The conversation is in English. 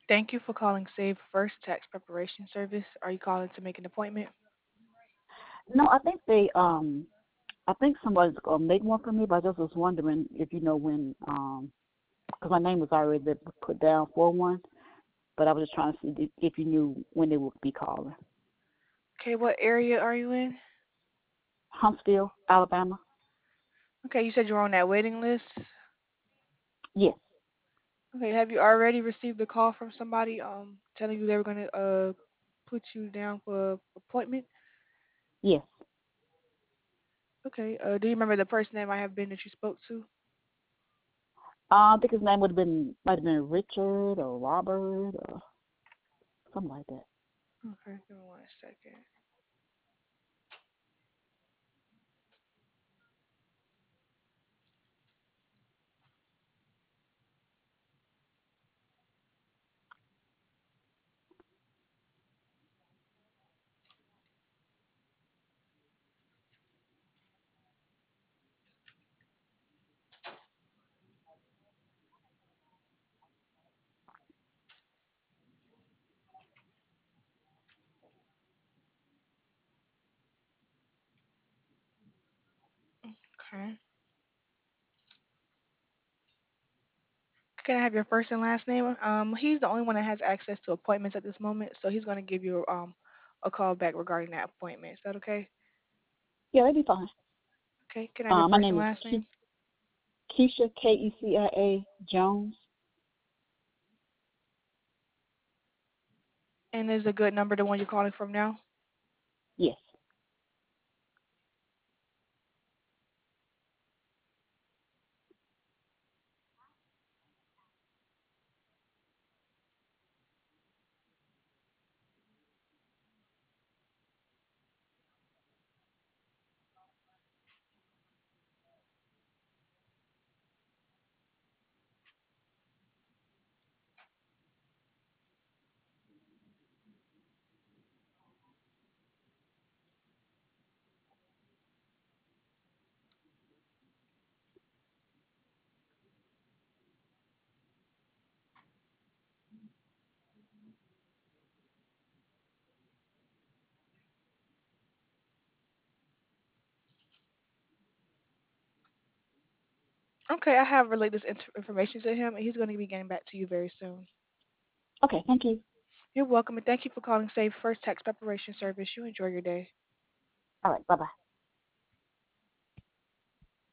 Thank you for calling Save First Tax Preparation Service. Are you calling to make an appointment? No, I think somebody's gonna make one for me, but I just was wondering if you know when, because my name was already put down for one, but I was just trying to see if you knew when they would be calling. Okay, what area are you in? Huntsville, Alabama. Okay, you said you're on that waiting list. Yes, Okay, have you already received a call from somebody telling you they were gonna put you down for appointment? yes. Okay, do you remember the person that might have been that you spoke to? I think his name might have been Richard or Robert or something like that. Okay, give me 1 second. Okay. Can I have your first and last name? He's the only one that has access to appointments at this moment, so he's gonna give you a call back regarding that appointment. Is that okay? Yeah, that'd be fine. Okay. Can I have your My first name and is last name? Keisha Kecia Jones. And is a good number the one you're calling from now? Yes. Okay, I have relayed this information to him, and he's going to be getting back to you very soon. Okay, thank you. You're welcome, and thank you for calling Save First Tax Preparation Service. You enjoy your day. All right, bye bye.